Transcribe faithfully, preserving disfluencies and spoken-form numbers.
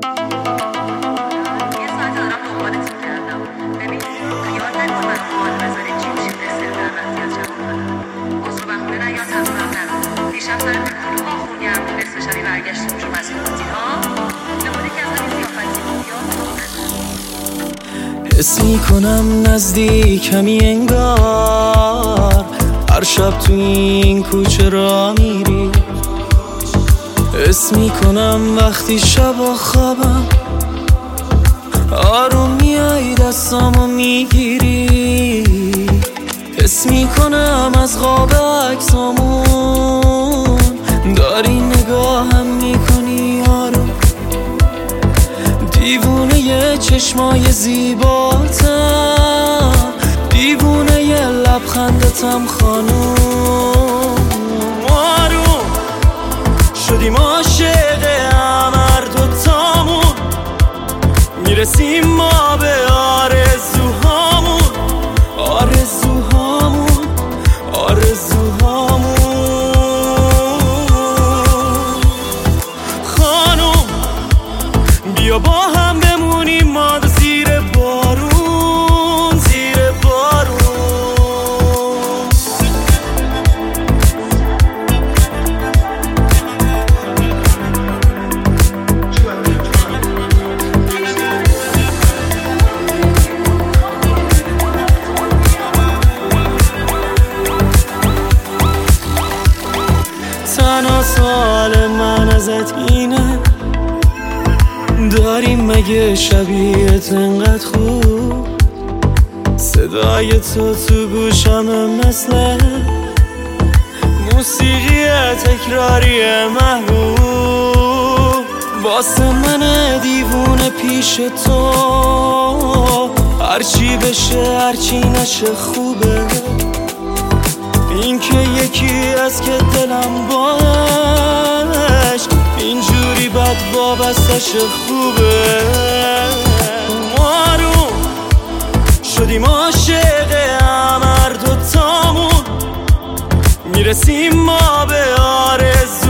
ساعت دارم دنبالت می‌کردم. ببین یاد نکن من حال بذاری چی میشه دسر در نتیجه جواب عضو بخونه نه یا تصمیم نرم دیشب سر کلو ها خونیم نصف شبی برگشتیم جو مسئولیتی ها نمونه که از همین زیافتی یا حس میکنم نزدیکمی انگار هر شب تو این کوچه را میری. حس میکنم وقتی شب خوابم آروم میای دستامو میگیری. حس میکنم از خواب عکسامون داری نگاهم میکنی آروم. دیوونه ی چشمای زیباتم، دیوونه ی لبخندتم خانوم. آروم شدیم عاشق هم هر دوتامون، میرسیم ما به آرزوهامون آرزوهامون آرزوهامون. خانوم بیا با هم بمونیم ما دو زیر بارون زیر بارون. تنها سوال من ازت اینه، داریم مگه شبیهت انقدر خوب؟ صدای تو تو گوشم مثل موسیقی تکراری محبوب. واسه من دیوونه پیش تو، هرچی بشه هرچی نشه خوبه. این که یکی از که دلم باش اینجوری بد وابستش خوبه. آروم شدیم عاشق هم هر دوتامون، میرسیم ما به آرزو